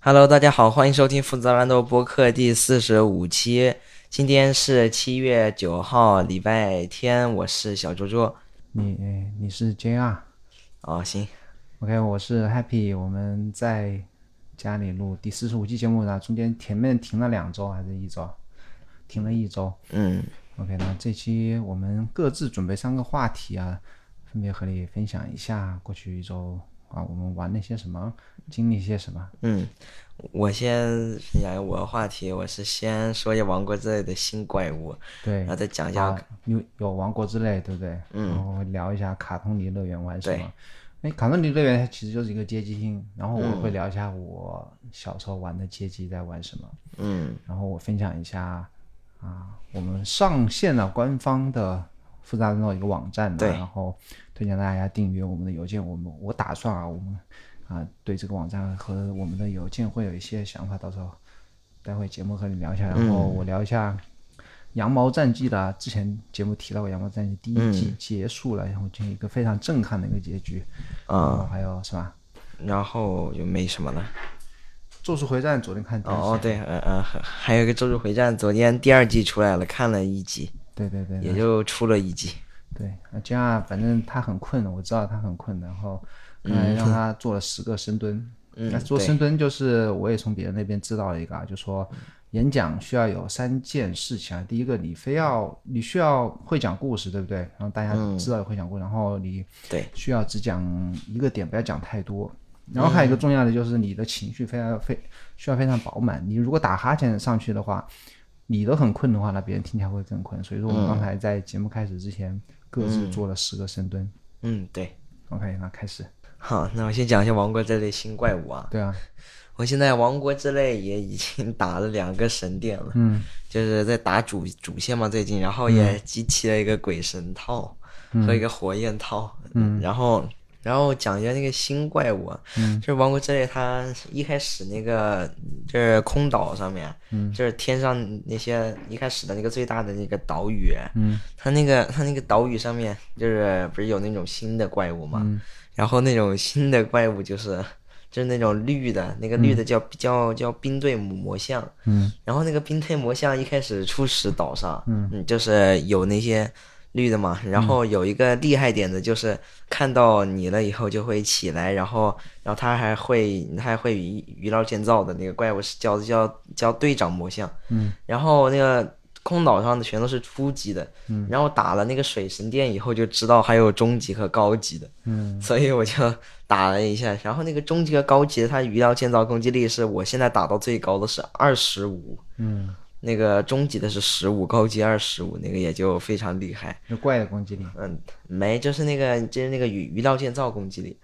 Hello，大家好，欢迎收听复杂乱斗播客第45期。今天是7月9号，礼拜天，我是小猪猪。 你是 JR。 哦，行， OK， 我是 Happy。我们在家里录第45期节目呢，中间前面停了2周还是1周？停了1周。 嗯 OK， 那这期我们各自准备3个话题啊，分别和你分享一下过去1周啊我们玩了些什么，经历些什么。 嗯，我先分享一个我的话题，我是先说一下王国之泪的新怪物， 对然后再讲一下， 啊，有王国之泪，对不对？然后聊一下卡通里乐园玩什对， 么。卡通里乐园它其实就是一个街机厅，然后我会聊一下我小时候玩的街机在玩什么。然后我分享一下我们上线了官方的复杂的一个网站的， 对然后推荐大家订阅我们的邮件。我打算我们对这个网站和我们的邮件会有一些想法，到时候待会节目和你聊一下。然后我聊一下羊毛战记的，之前节目提到过羊毛战记第1季结束了，然后就一个非常震撼的一个结局。然后还有什么然后就没什么了。 咒术回战昨天看第一集。 哦，对，还有一个咒术回战，昨天第2季出来了，看了1集， 对， 也就出了1集。 对，这样反正他很困，我知道他很困，然后刚才让他做了10个深蹲。那做深蹲就是我也从别人那边知道了一个就说演讲需要有3件事情第一个你需要会讲故事，对不对？然后大家知道会讲故事，然后你需要只讲一个点，不要讲太多。然后还有一个重要的就是你的情绪需要非常饱满。你如果打哈欠上去的话，你都很困的话，那别人听起来会更困。所以说我们刚才在节目开始之前各自做了10个深蹲。 对。 OK， 那开始。 好，那我先讲一下王国之泪新怪物啊。 对啊， 我现在王国之泪也已经打了2个神殿了，就是在打主线嘛最近，然后也集齐了一个鬼神套和一个火焰套，然后讲一下那个新怪物啊，就是王国之泪它一开始那个就是空岛上面，就是天上那些一开始的那个最大的那个岛屿，它那个岛屿上面就是不是有那种新的怪物嘛，然后那种新的怪物就是那种绿的，那个绿的叫冰队魔像，然后那个冰队魔像一开始初始岛上，就是有那些绿的嘛，然后有一个厉害点的就是看到你了以后就会起来，然后他还会鱼捞建造的那个怪物是叫队长魔像，然后那个空岛上的全都是初级的，然后打了那个水神殿以后就知道还有中级和高级的，所以我就打了一下，然后那个中级和高级的它鱼料建造攻击力是我现在打到最高的是25，那个中级的是15，高级25，那个也就非常厉害。 有怪的攻击力。 没，就是那个鱼料建造攻击力，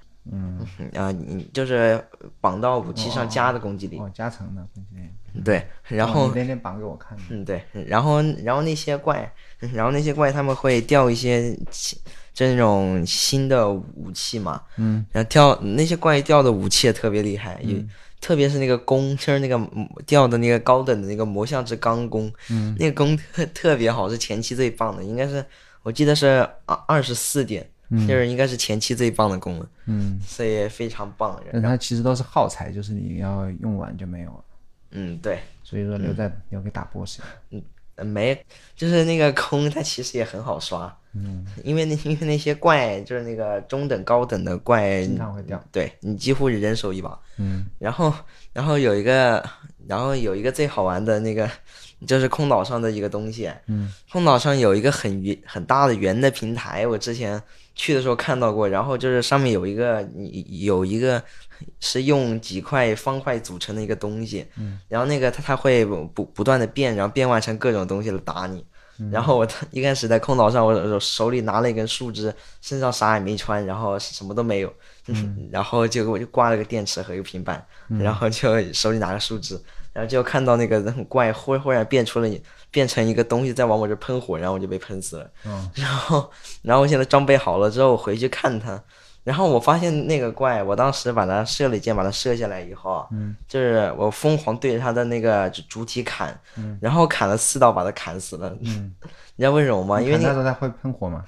就是绑到武器上加的攻击力， 加成的攻击力。 对，然后你那天绑给我看的。 对，然后那些怪，他们会掉一些这种新的武器嘛，然后那些怪掉的武器也特别厉害，特别是那个弓，就是那个掉的那个高等的那个魔像之钢弓，那个弓特别好，是前期最棒的，应该是我记得是24点，就是应该是前期最棒的弓了，所以非常棒。 但它其实都是耗材，就是你要用完就没有了。 对， 所以说留给打 boss。 没，就是那个弓，它其实也很好刷，因为那些怪就是那个中等高等的怪， 经常会掉， 对你几乎人手一把，然后有一个最好玩的那个，就是空岛上的一个东西，空岛上有一个很大的圆的平台，我之前去的时候看到过，然后就是上面有一个是用几块方块组成的一个东西，然后那个它会不断的变，然后变换成各种东西来打你。然后我一开始在空岛上，我手里拿了一根树枝，身上啥也没穿，然后什么都没有，然后我就挂了个电池和一个平板，然后就手里拿个树枝，然后就看到那个怪忽然变成一个东西在往我这喷火，然后我就被喷死了。然后我现在装备好了之后，我回去看它。然后我发现那个怪，我当时把它射了一箭，把它射下来以后，就是我疯狂对着它的那个主体砍，然后砍了4刀把它砍死了。你知道为什么吗？因为那时候它会喷火吗？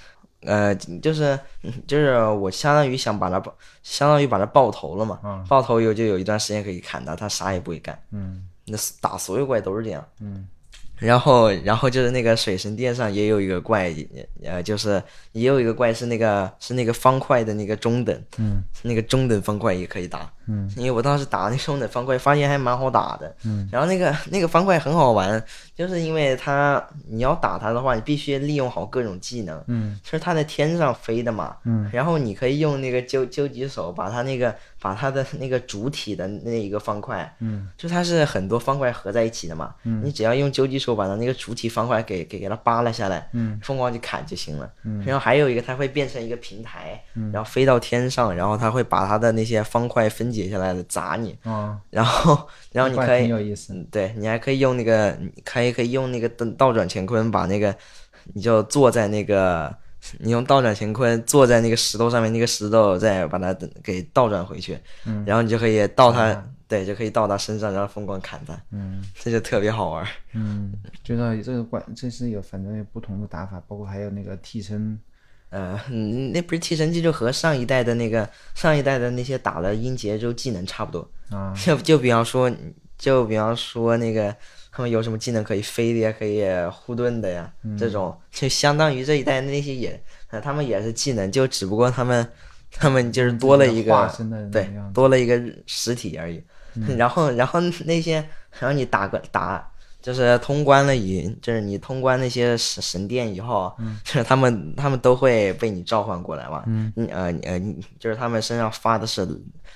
就是我相当于把它爆头了嘛，爆头以后就有一段时间可以砍它，它啥也不会干。那打所有怪都是这样。然后就是那个水神殿上也有一个怪，就是也有一个怪是那个方块的那个中等，那个中等方块也可以打，因为我当时打那个中等方块发现还蛮好打的，然后那个方块很好玩，就是因为你要打它的话，你必须利用好各种技能，就是它在天上飞的嘛，然后你可以用那个究极手把它的那个主体的那一个方块，就它是很多方块合在一起的嘛，你只要用究极手把它那个主体方块给它扒拉下来，疯狂去砍就行了。然后还有一个它会变成一个平台，然后飞到天上，然后它会把它的那些方块分解下来的砸你，然后你可以，对，你还可以用那个，可以用那个倒转乾坤把那个，你就坐在那个。你用倒转乾坤坐在那个石头上面，那个石头再把它给倒转回去，然后你就可以到它，对，就可以到它身上，然后疯狂砍它，这就特别好玩。 觉得这个怪，这是有反正有不同的打法，包括还有那个替身， 那不是替身技，就和上一代的那些打的音节就技能差不多啊。就比方说那个。他们有什么技能可以飞的呀，可以护盾的呀，这种就相当于这一代那些他们也是技能，就只不过他们就是多了一个，对，多了一个实体而已。然后那些，然后你就是通关了就是你通关那些神殿以后，就是他们都会被你召唤过来嘛，就是他们身上发的是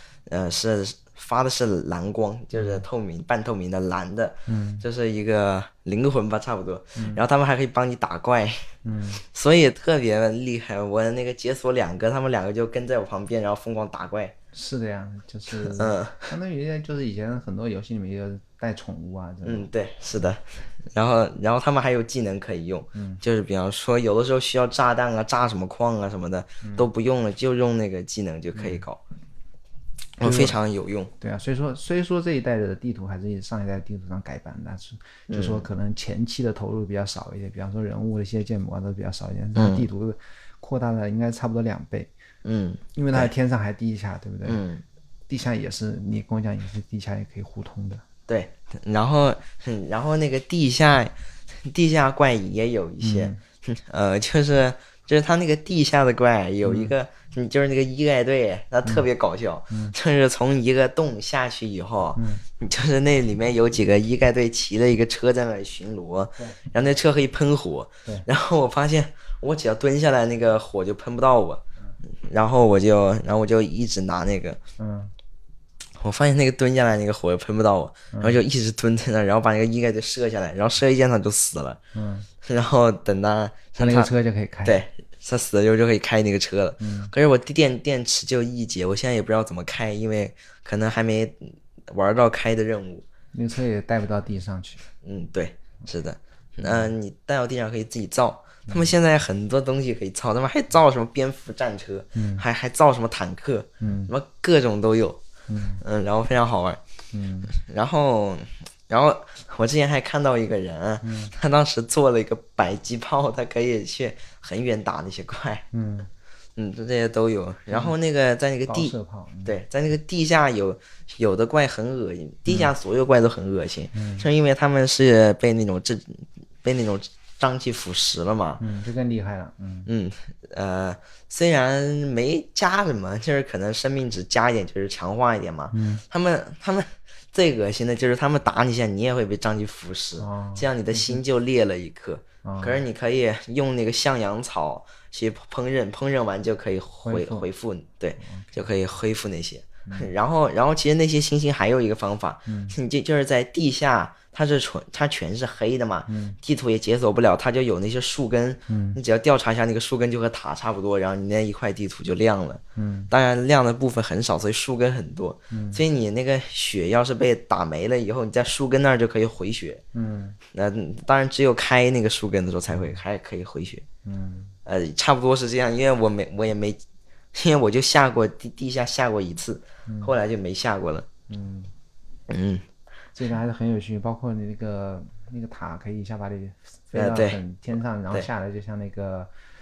蓝光，就是半透明的蓝的，就是一个灵魂吧，差不多。然后他们还可以帮你打怪，所以特别厉害。我那个解锁2个，他们2个就跟在我旁边，然后疯狂打怪。 是的呀，就是相当于就是以前很多游戏里面有带宠物啊。 对，是的。然后他们还有技能可以用，就是比方说有的时候需要炸弹啊、炸什么矿啊什么的都不用了，就用那个技能就可以搞。非常有用。 对啊，所以说这一代的地图还是上一代地图上改版，但是就说可能前期的投入比较少一些，比方说人物的一些建模都比较少一点，地图扩大了应该差不多2倍。因为它在天上还地下，对不对？地下也是，你跟我讲也是地下也可以互通的。 对，然后那个地下怪也有一些，就是他那个地下的怪有一个，就是那个一盖队，他特别搞笑，就是从一个洞下去以后，就是那里面有几个一盖队骑了一个车在那里巡逻，然后那车可以喷火，然后我发现我只要蹲下来，那个火就喷不到我，然后我就一直拿那个，我发现那个蹲下来那个火又喷不到我，然后就一直蹲在那，然后把那个一盖队射下来，然后射一箭他就死了，然后等他那个车就可以开， 对，他死了之后就可以开那个车了。可是我电池就1节，我现在也不知道怎么开，因为可能还没玩到开的任务。 那个车也带不到地上去。 对，是的。你带到地上可以自己造。他们现在很多东西可以造，他们还造什么蝙蝠战车，还造什么坦克，什么各种都有。然后非常好玩。然后我之前还看到一个人，他当时做了一个迫击炮，他可以去很远打那些怪。这些都有。然后那个在那个对，在那个地下有的怪很恶心，地下所有怪都很恶心，是因为他们是被那种瘴气腐蚀了嘛。 就更厉害了。 虽然没加什么，就是可能生命值加一点，就是强化一点嘛。他们最恶心的就是他们打你一下，你也会被瘴气腐蚀，这样你的心就裂了一颗。可是你可以用那个向阳草去烹饪完就可以恢复，对，就可以恢复那些。然后其实那些星星还有一个方法，你就是在地下。它全是黑的嘛，地图也解锁不了，它就有那些树根，你只要调查一下那个树根就和塔差不多，然后你那一块地图就亮了。当然亮的部分很少，所以树根很多，所以你那个血要是被打没了以后，你在树根那儿就可以回血。那当然只有开那个树根的时候还可以回血。差不多是这样，因为我也没，因为我就下过地下下过一次，后来就没下过了。 这个还是很有趣，包括你那个塔可以一下把你飞到很天上，然后下来就像那个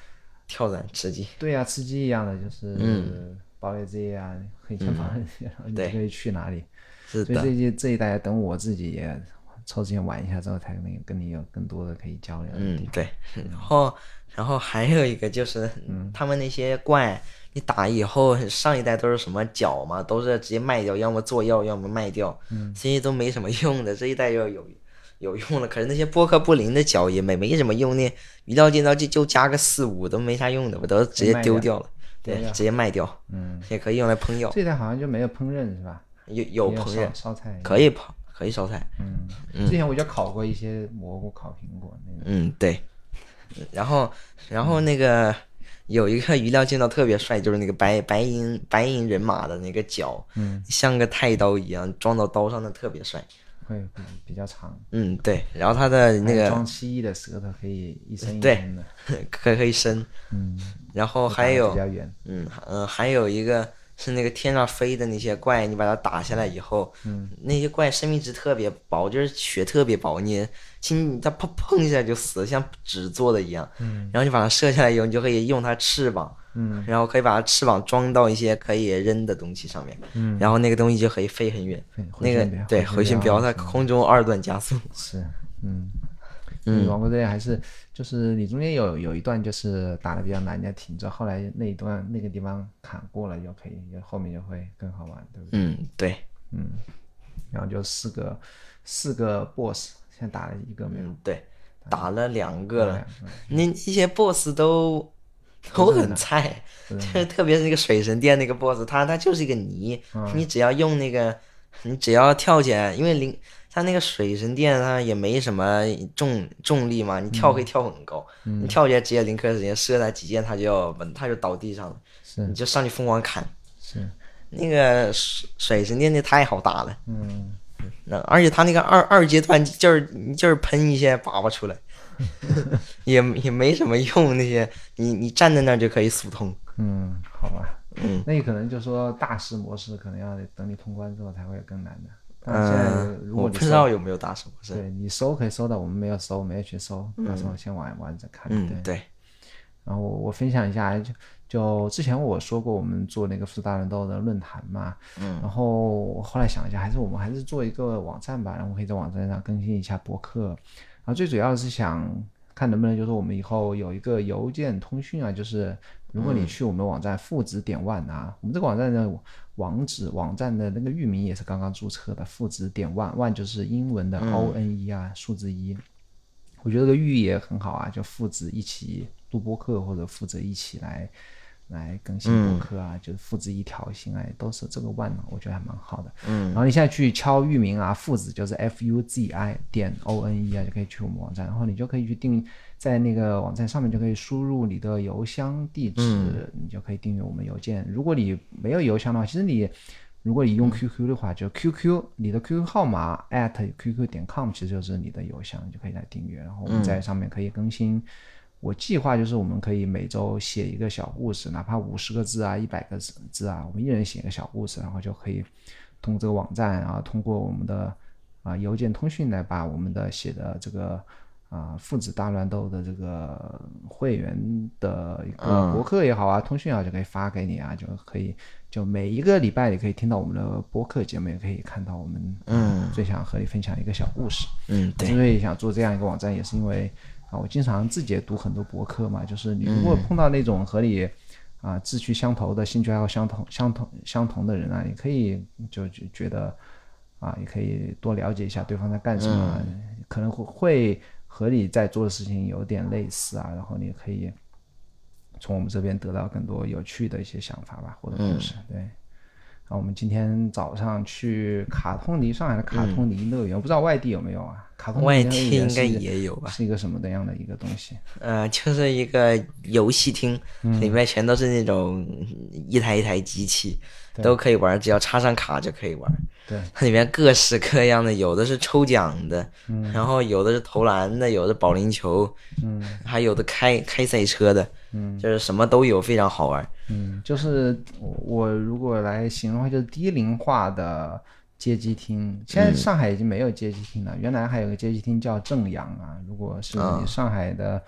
跳伞吃鸡。 对呀、吃鸡一样的，就是堡垒之夜啊，可以先堡垒之夜，然后你就可以去哪里。 是的。 所以这一代等我自己也抽时间玩一下之后，才能跟你有更多的可以交流。 对。然后还有一个就是，他们那些怪，你打以后，上一代都是什么角嘛，都是直接卖掉，要么做药，要么卖掉，这些都没什么用的。这一代又有用了，可是那些波克布林的角也没什么用，那鱼料建造剂就加个4-5都没啥用的，我都直接丢掉了。对，直接卖掉。也可以用来烹药。 这一代好像就没有烹饪是吧？ 有烹饪， 烧菜可以烧菜。 之前我就烤过一些蘑菇，烤苹果那个。 对。然后那个有一个鱼料建造特别帅，就是那个白银人马的那个角，像个太刀一样装到刀上的，特别帅。 会比较长。 对。然后它的那个装蜥蜴的舌头可以一伸一伸的。 对，可以伸。然后还有比较远。 还有一个是那个天上飞的那些怪，你把它打下来以后，那些怪生命值特别薄，就是血特别薄，你它碰一下就死了，像纸做的一样。然后你把它射下来以后，你就可以用它翅膀，然后可以把它翅膀装到一些可以扔的东西上面，然后那个东西就可以飞很远。那个对回旋镖，它空中2段加速。 是。王国之泪还是就是你中间有一段就是打得比较难，你要挺着，后来那一段那个地方砍过了就可以，后面就会更好玩，对不对？ 对。 然后就四个 boss， 现在打了一个没有？ 对，打了2个了。那一些 boss 都很菜，就是特别是那个水神殿那个 boss， 他就是一个泥，你只要用那个，你只要跳起来，因为它那个水神殿它也没什么重力嘛，你跳可以跳很高，你跳起来直接0颗时间射它几箭，它就倒地上了，你就上去疯狂砍。 是。 那个水神殿那太好打了。而且它那个二阶段就是喷一些粑粑出来，也没什么用，那些你站在那儿就可以速通。 好吧。那可能就说大师模式可能要等你通关之后才会更难的。现在如果我不知道有没有大师模式。 对，你搜可以搜到，我们没有搜，没有去搜，到时候先玩着看。 对。 然后我分享一下，就之前我说过我们做那个复大乱斗的论坛嘛，然后我后来想一下，我们还是做一个网站吧，然后可以在网站上更新一下博客，然后最主要的是想看能不能就是我们以后有一个邮件通讯啊，就是如果你去我们网站父子点万啊，我们这个网站的网站的那个域名也是刚刚注册的，父子点万就是英文的 ONE 啊，数字1。我觉得这个寓意也很好啊，就父子一起录播客，或者父子一起来更新播客啊，就是父子一条心啊，都是这个万，我觉得还蛮好的。然后你现在去敲域名啊，父子就是 FUZI 点 ONE 啊，就可以去我们网站，然后你就可以去在那个网站上面就可以输入你的邮箱地址，你就可以订阅我们邮件。如果你没有邮箱的话，其实如果你用 QQ 的话，就 QQ 你的 QQ 号码 @qq.com 其实就是你的邮箱，你就可以来订阅。然后我们在上面可以更新。我计划就是我们可以每周写一个小故事，哪怕50个字啊100个字啊，我们一人写一个小故事，然后就可以通过这个网站，然后通过我们的邮件通讯来把我们的写的这个父子大乱斗的这个会员的一个博客也好啊，通讯也好，就可以发给你啊，就每一个礼拜也可以听到我们的播客节目，也可以看到我们最想和你分享一个小故事。 对。 因为想做这样一个网站，也是因为我经常自己也读很多博客嘛，就是你如果碰到那种和你志趣相投的、兴趣爱好相同的人啊，你可以就觉得也可以多了解一下对方在干什么，可能会和你在做的事情有点类似啊，然后你可以从我们这边得到更多有趣的一些想法吧，或者故事。对。然后我们今天早上去上海的卡通尼乐园，我不知道外地有没有啊？卡通尼乐园外地应该也有吧？ 是一个什么样的一个东西？ 就是一个游戏厅，里面全都是那种一台一台机器，都可以玩，只要插上卡就可以玩。 对， 它里面各式各样的，有的是抽奖的，然后有的是投篮的，有的保龄球，还有的开赛车的，就是什么都有，非常好玩。 就是我如果来形容的话，就是低龄化的街机厅。现在上海已经没有街机厅了，原来还有个街机厅叫正阳啊。如果是你上海的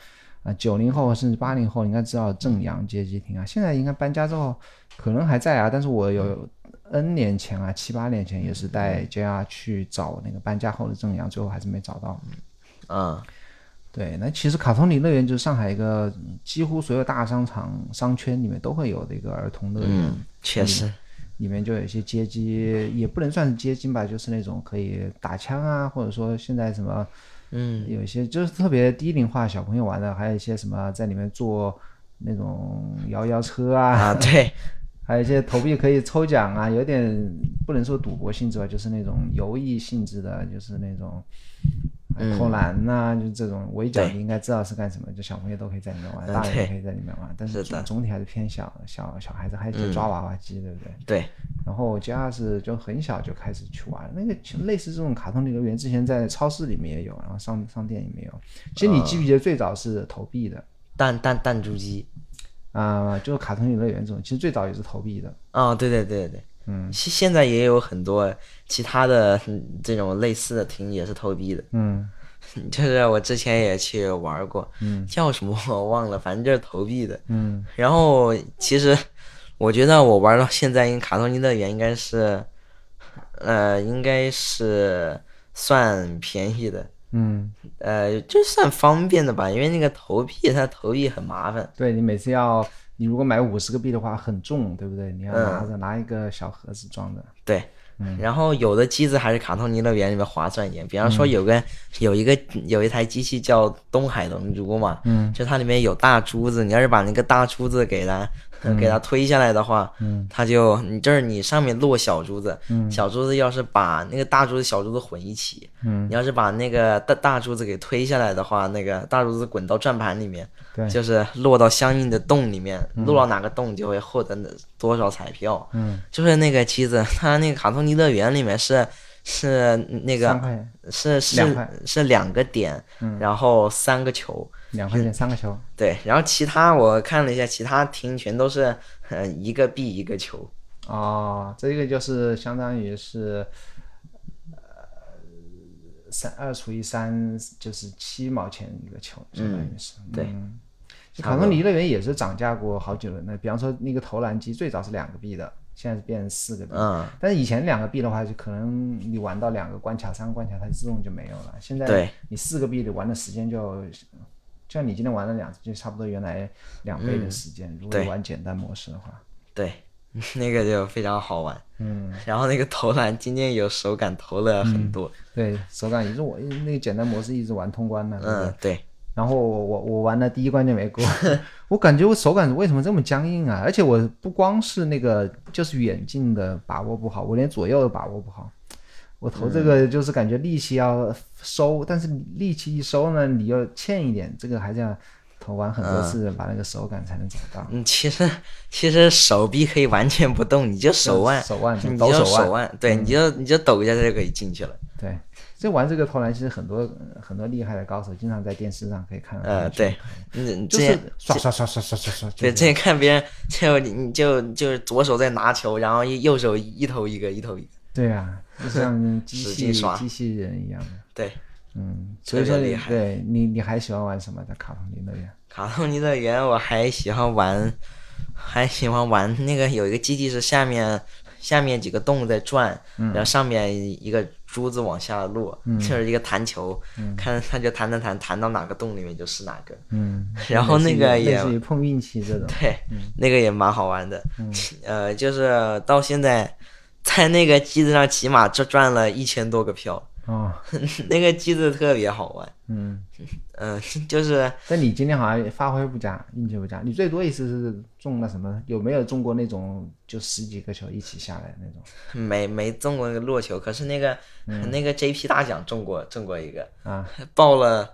90后甚至80后应该知道正阳街机厅啊，现在应该搬家之后可能还在啊，但是我有 N 年前啊，7、8年前也是带 JR 去找那个搬家后的正阳，最后还是没找到。对，那其实卡通里乐园就是上海一个几乎所有大商场商圈里面都会有的一个儿童乐园。 确实， 里面就有一些街机，也不能算是街机吧，就是那种可以打枪啊，或者说现在什么，有一些就是特别低龄化小朋友玩的，还有一些什么在里面坐那种摇摇车啊， 对， 还有一些投币可以抽奖啊，有点不能说赌博性质吧，就是那种游艺性质的，就是那种投篮呐，就是这种围剿，你应该知道是干什么，就小朋友都可以在里面玩，大人也可以在里面玩，但是总体还是偏小孩子，还是抓娃娃机，对不对？ 对。 然后我家是就很小就开始去玩，那个类似这种卡通里乐园，之前在超市里面也有，然后商店里面有。其实你记不记得最早是投币的？ 弹珠机就是卡通里乐园这种，其实最早也是投币的。 对，现在也有很多其他的这种类似的厅也是投币的。就是我之前也去玩过，叫什么我忘了，反正就是投币的。然后其实我觉得我玩到现在，卡通里乐园应该是算便宜的。就算方便的吧，因为那个投币它投币很麻烦。 对，你每次你如果买50个币的话很重，对不对？你要拿一个小盒子装的。 对。然后有的机子还是卡通里乐园里面划算一点，比方说有一台机器叫东海龙珠嘛，就它里面有大珠子，你要是把那个大珠子给它推下来的话，它就是你上面落小珠子，小珠子要是把那个大珠子小珠子混一起，你要是把那个大珠子给推下来的话，那个大珠子滚到转盘里面，就是落到相应的洞里面，落到哪个洞就会获得多少彩票。就是那个机子，它那个卡通里乐园里面是那个是2个点，然后3个球 ，2块钱3个球。 对，然后其他我看了一下，其他厅全都是1个币1个球。 这个就是相当于是2除以3就是7毛钱一个球，相当于是。 对。 卡通里乐园也是涨价过好久了，那比方说那个投篮机最早是2个币的，现在是变成4个币。但是以前2个币的话，就可能你玩到2个关卡3个关卡，它自动就没有了。现在你4个币的玩的时间就像你今天玩了2次，就差不多原来2倍的时间。如果你玩简单模式的话， 对，那个就非常好玩。然后那个投篮今天有手感投了很多。 对，手感也是我那个简单模式一直玩通关的。 对。 然后我玩了第1关就没过，我感觉我手感为什么这么僵硬啊？而且我不光是那个就是远近的把握不好，我连左右都把握不好。我投这个就是感觉力气要收，但是力气一收呢，你又欠一点，这个还是要投完很多次把那个手感才能找到。 其实手臂可以完全不动，你就手腕，你就手腕，对，你就抖一下就可以进去了。 对。这玩这个投篮其实很多厉害的高手经常在电视上可以看到。 对， 就是刷。 对，之前看别人就是左手在拿球，然后右手一投一个。 对啊，就像机器人一样的。 对， 所以说对你还喜欢玩什么在卡通里乐园？ 卡通里乐园我还喜欢玩那个有一个基地是下面几个洞在转，然后上面一个珠子往下落，就是一个弹球，看它就弹到哪个洞里面就是哪个。然后那个也类似于碰运气这种。 对，那个也蛮好玩的。就是到现在在那个机子上起码赚了1000多个票。那个机子特别好玩。就是。 但你今天好像发挥不佳，运气不佳。你最多一次是中了什么？有没有中过那种就10几个球一起下来那种？ 没中过那个落球，可是那个 JP 大奖中过一个啊，报了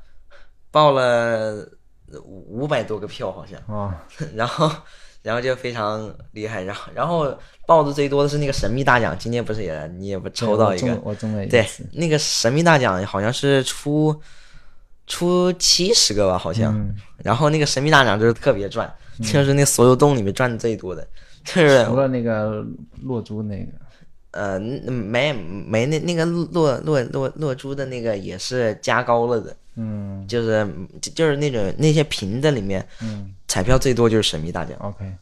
500多个票好像。然后就非常厉害，然后报的最多的是那个神秘大奖，今天不是你也不抽到一个？ 我中了一次。 对，那个神秘大奖好像是出70个吧，好像。然后那个神秘大奖就是特别赚，就是那所有洞里面赚的最多的，就是除了那个落珠那个。 没那个落珠的那个也是加高了的，就是那些平的里面，彩票最多就是神秘大奖。 OK，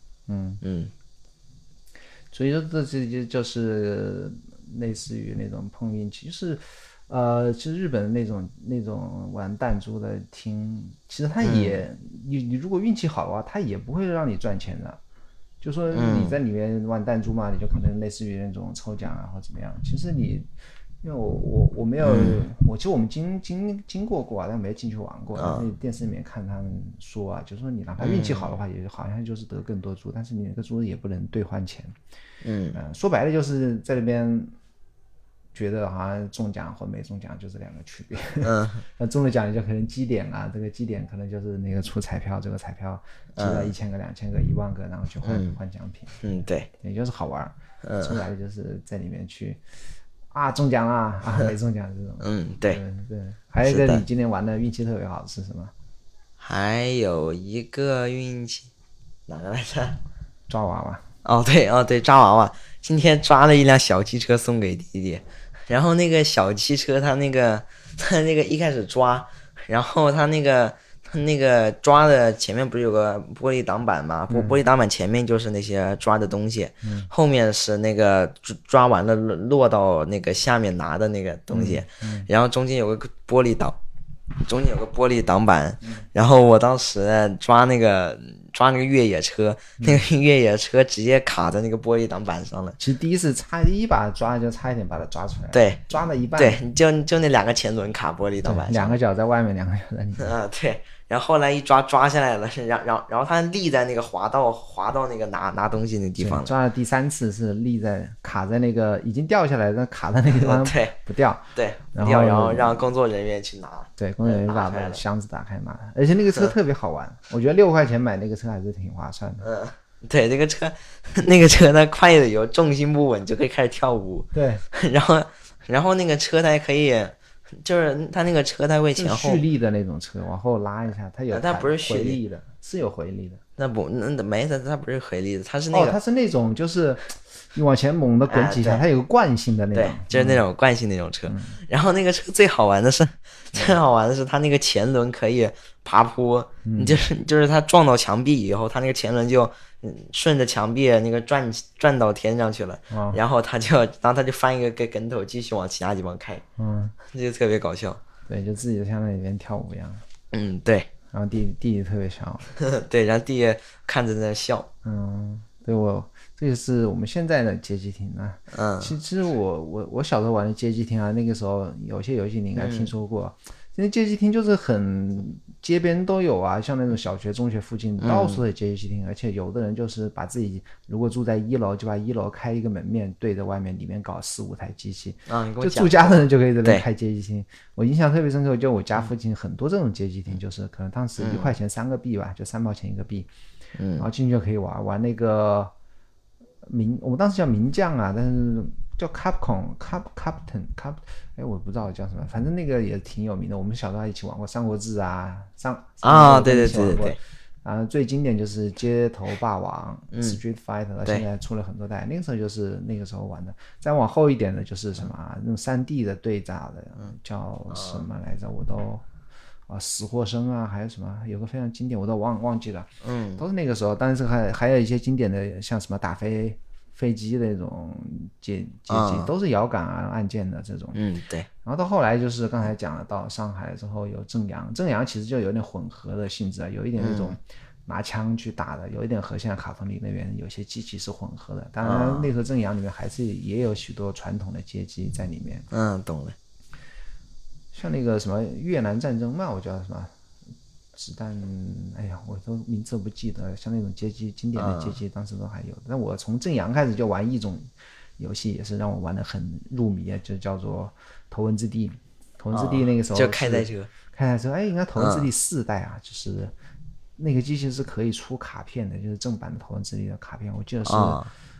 所以说这就是类似于那种碰运气，就是其实日本的那种玩弹珠的厅，其实它也你如果运气好的话，它也不会让你赚钱的。就说你在里面玩弹珠嘛，你就可能类似于那种抽奖啊或怎么样。其实你，因为我没有，其实我们经过啊，但没进去玩过。但是电视里面看他们说啊，就是说你哪怕运气好的话，也好像就是得更多珠，但是你那个珠也不能兑换钱。说白了就是在那边觉得好像中奖或没中奖就这两个区别。那中了奖就可能积点啊，这个积点可能就是那个出彩票，这个彩票积到1000个、2000个、1万个，然后去换奖品。 对， 也就是好玩。说白了就是在里面去啊中奖啊没中奖这种。 对。 还有一个你今天玩的运气特别好是什么？ 还有一个运气哪个来着？ 抓娃娃。 对，抓娃娃。今天抓了一辆小汽车送给弟弟，然后那个小汽车他那个一开始抓，然后他那个抓的前面不是有个玻璃挡板吗？玻璃挡板前面就是那些抓的东西，后面是那个抓完了落到那个下面拿的那个东西，然后中间有个玻璃挡板，然后我当时抓那个越野车，那个越野车直接卡在那个玻璃挡板上了。 其实第一把抓就差一点把它抓出来， 对， 抓了一半， 对，就那两个前轮卡玻璃挡板上， 两个脚在外面，两个脚在里面。 对。然后后来一抓下来了，然后他立在那个滑到那个拿东西那地方了。 抓了第3次是卡在那个已经掉下来，但卡在那个地方不掉。 对， 然后让工作人员去拿。 对，工作人员把那箱子打开拿。而且那个车特别好玩，我觉得6块钱买那个车还是挺划算的。 对，那个车它快的有重心不稳就可以开始跳舞。 对， 然后那个车它可以。就是它那个车它会前后蓄力的那种车，往后拉一下，它不是蓄力的，是有回力的。 那没的，它不是回力的，它是那个它是那种就是你往前猛地滚几下，它有个惯性的那种， 对，就是那种惯性那种车。然后那个车最好玩的是它那个前轮可以爬坡，就是它撞到墙壁以后，它那个前轮就顺着墙壁那个转到天上去了，然后他就翻一个跟头继续往其他地方开，这就特别搞笑。 对，就自己像在里面跳舞一样。 对。 然后弟弟特别笑。 对，然后弟弟看着在笑。 对，这个是我们现在的街机厅啊。其实我小时候玩的街机厅啊，那个时候有些游戏你应该听说过。现在街机厅就是很街边都有啊，像那种小学、中学附近到处都有街机厅，而且有的人就是把自己如果住在1楼，就把1楼开一个门面对着外面，里面搞4、5台机器。就住家的人就可以在那开街机厅。我印象特别深刻，就我家附近很多这种街机厅，就是可能当时1块钱3个币吧，就3毛钱1个币，然后进去就可以玩那个我们当时叫名将啊，但是叫 Captain，我不知道叫什么，反正那个也挺有名的。我们小时候还一起玩过《三国志》啊，对。最经典就是街头霸王 Street Fighter， 现在出了很多代。那个时候就是那个时候玩的。再往后一点的就是什么那种3D 的对炸的，叫什么来着？我都死或生啊，还有什么有个非常经典我都忘记了。都是那个时候。但是还有一些经典的，像什么打飞机的那种街机，都是摇杆啊按键的这种。 对。 然后到后来就是刚才讲了，到上海之后有正阳其实就有点混合的性质啊，有一点那种拿枪去打的，有一点和现在卡通里那边有些机器是混合的。当然那时候正阳里面还是也有许多传统的街机在里面。 懂了。 像那个什么越南战争嘛，我叫什么子弹，哎呀，我都名字不记得。像那种街机经典的街机，当时都还有。但我从正阳开始就玩一种游戏，也是让我玩得很入迷，就叫做头文字 D。头文字 D 那个时候就开赛车， 应该头文字 D 4代啊，就是那个机器是可以出卡片的，就是正版的头文字 D 的卡片。我记得是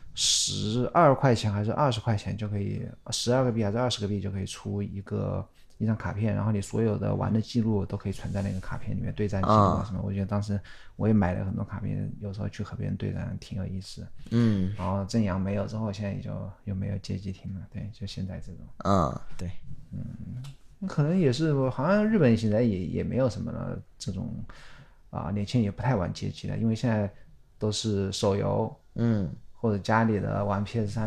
12块钱还是20块钱就可以，12个币还是20个币就可以出一张卡片，然后你所有的玩的记录都可以存在那个卡片里面，对战记录啊什么。我觉得当时我也买了很多卡片，有时候去和别人对战挺有意思的。然后正阳没有之后，现在也就又没有街机厅了。对，就现在这种。 对。 可能也是，好像日本现在也没有什么了这种年轻人也不太玩街机了，因为现在都是手游，或者家里的玩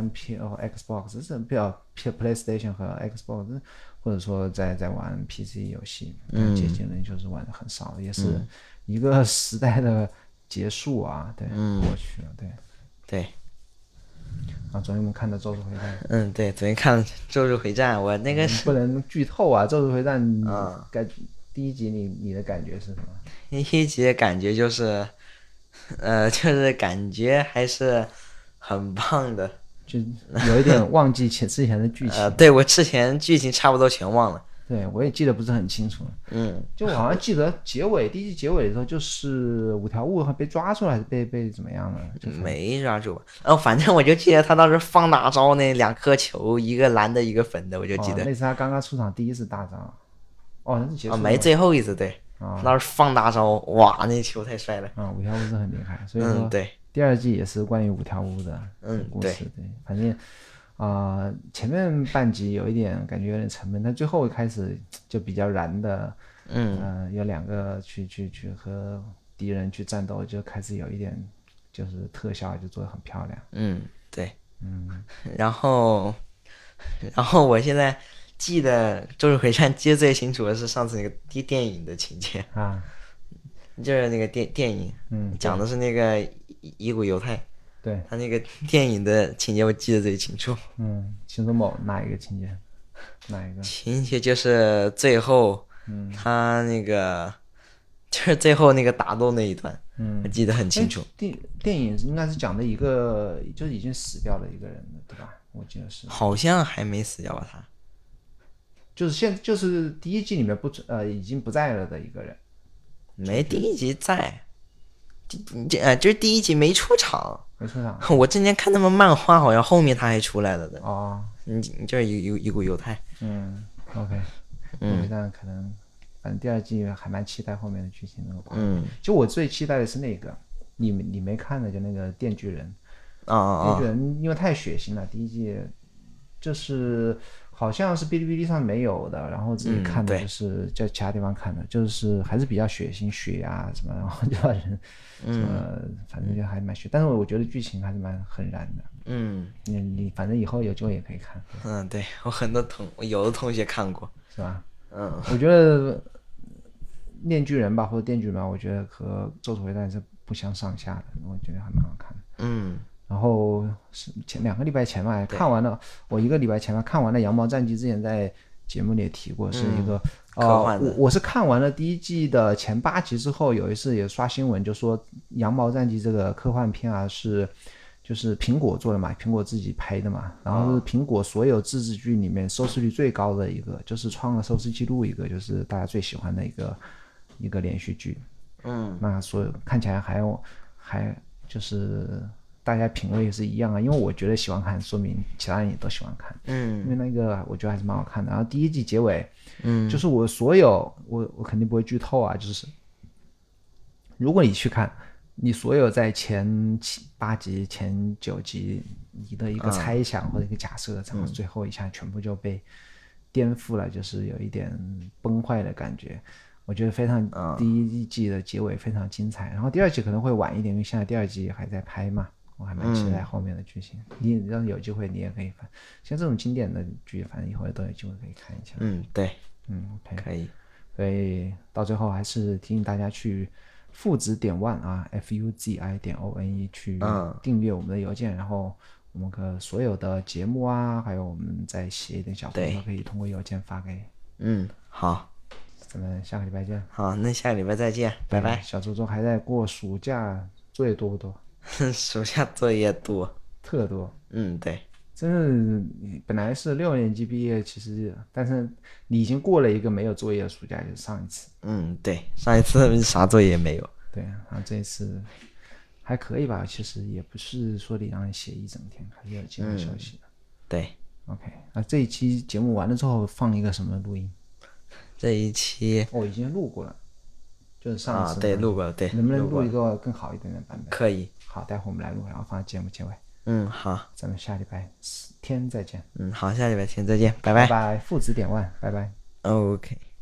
PS3、Xbox， 这比较 PlayStation 和 Xbox， 或者说在玩 PC 游戏，街机人就是玩的很少，也是一个时代的结束啊，对，过去了， 对。 昨天我们看的《咒术回战》，对，昨天看了《咒术回战》，我那个不能剧透啊，《咒术回战》第一集你的感觉是什么？ 第一集的感觉就是，就是感觉还是很棒的， 就有一点忘记之前的剧情。 对，我之前剧情差不多全忘了。 对，我也记得不是很清楚。就我好像记得第一集结尾的时候，就是五条悟被抓住了，还是被怎么样了？ 没抓住。反正我就记得他当时放大招那2颗球，一个蓝的，一个粉的，我就记得。 那是他刚刚出场第一次大招。那是结束了。 没最后一次，对。当时放大招，哇，那球太帅了。 五条悟是很厉害，所以说对。 第二季也是关于五条悟的故事。对，反正。前面半集有一点感觉有点沉闷，但最后开始就比较燃的，有2个去和敌人去战斗，就开始有一点就是特效就做得很漂亮。 对。然后我现在记得《咒术回战》记得最清楚的是上次那个电影的情节就是那个电影，讲的是那个乙骨犹太。 对， 他那个电影的情节我记得最清楚。 清楚某哪一个情节？哪一个情节就是最后，他那个就是最后那个打斗那一段，我记得很清楚。 电影应该是讲的一个就是已经死掉了一个人了，对吧？我记得是。 好像还没死掉吧？他就是第一季里面已经不在了的一个人。 没，第一集在。就是第一集没出场。我之前看他们漫画，好像后面他还出来了的。就是一股犹太。 OK。回战可能，反正第二季还蛮期待后面的剧情的。就我最期待的是那个，你没看的，就那个电锯人。电锯人因为太血腥了，第一季就是好像是哔哩哔哩上没有的，然后自己看的就是在其他地方看的，就是还是比较血腥，血啊什么，然后就把人什么，反正就还蛮血，但是我觉得剧情还是很燃的。你反正以后有机会也可以看。 对，我有的同学看过， 是吧？我觉得炼巨人吧，或者电锯人吧，我觉得和咒术回战是不相上下的，我觉得还蛮好看的。然后2个礼拜前吧，看完了，我1个礼拜前吧看完了《羊毛战记》，之前在节目里也提过，是一个我是看完了第一季的前8集之后，有一次也刷新闻就说《羊毛战记》这个科幻片啊就是苹果做的嘛，苹果自己拍的嘛，然后是苹果所有自制剧里面收视率最高的一个，就是创了收视记录一个，就是大家最喜欢的一个连续剧。那所有看起来还就是大家品味是一样啊，因为我觉得喜欢看，说明其他人也都喜欢看。因为那个我觉得还是蛮好看的。然后第一季结尾，就是我肯定不会剧透啊，就是如果你去看。你所有在前8集、前9集你的一个猜想或者一个假设，然后最后一下全部就被颠覆了，就是有一点崩坏的感觉。我觉得非常第一季的结尾非常精彩，然后第二季可能会晚一点，因为现在第二季还在拍嘛，我还蛮期待后面的剧情。你让有机会你也可以看，像这种经典的剧，反正以后都有机会可以看一下。 对 ，OK， 可以。 所以到最后还是提醒大家去。父子点one啊 FUZI.ONE 去订阅我们的邮件，然后我们的所有的节目啊，还有我们再写一点小活都可以通过邮件发给。 好， 咱们下个礼拜见。 好，那下个礼拜再见，拜拜。 小周周还在过暑假，作业多不多？ 暑假作业多， 特多。 对。 真是本来是6年级毕业，其实但是你已经过了一个没有作业的暑假，就是上一次。 对，上一次啥作业也没有。 对，然后这一次还可以吧，其实也不是说得让人写一整天，还是要接到消息的。 对 OK， 那这一期节目完了之后放一个什么录音？ 这一期已经录过了，就是上次对，录过了，对， 能不能录一个更好一点的版本？ 可以。 好，待会我们来录，然后放在节目结尾。 好， 咱们下礼拜天再见。 好，下礼拜天再见，拜拜拜，父子点万，拜拜。 OK。